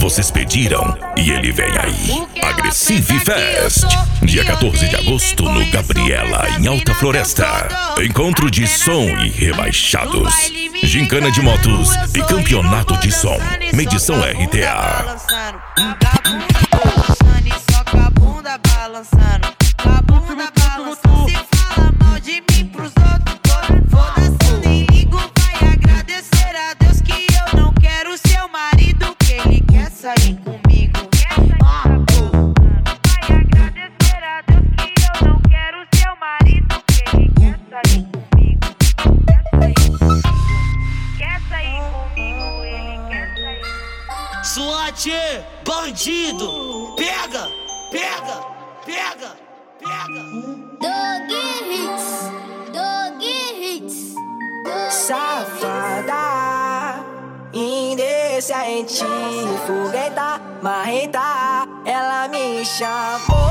vocês pediram e ele vem aí. Aggressive Fest, dia 14 de agosto no Gabriela, em Alta Floresta. Encontro de som e rebaixados, gincana de motos e campeonato de som. Medição RTA. Só com a bunda balançando, com a bunda balançando. Se fala mal de mim pros outros, foda-se, nem ligo. Vai agradecer a Deus que eu não quero seu marido, que ele quer sair comigo. Vai agradecer a Deus que eu não quero seu marido, que ele quer sair comigo. Quer sair comigo, ele quer sair. SWAT, bandido, pega, pega, pega, pega. Dog hits. Safada, indecente, fogueta, marreta. Ela me chamou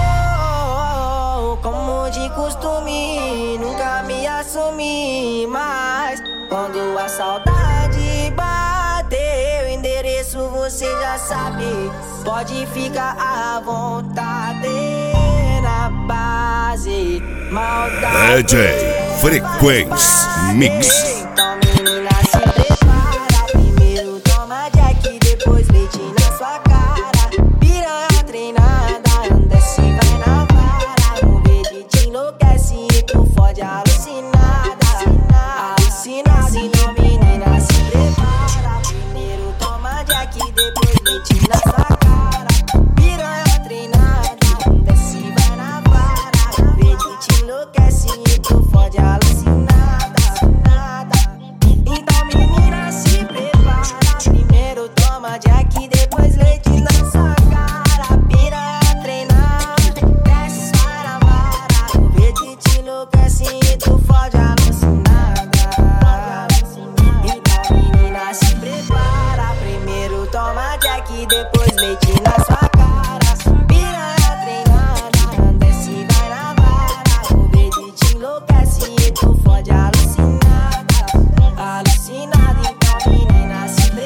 como de costume, nunca me assumi. Mas quando a saudade bateu, endereço você já sabe. Pode ficar à vontade na base. Maldade DJ Frequência Mix.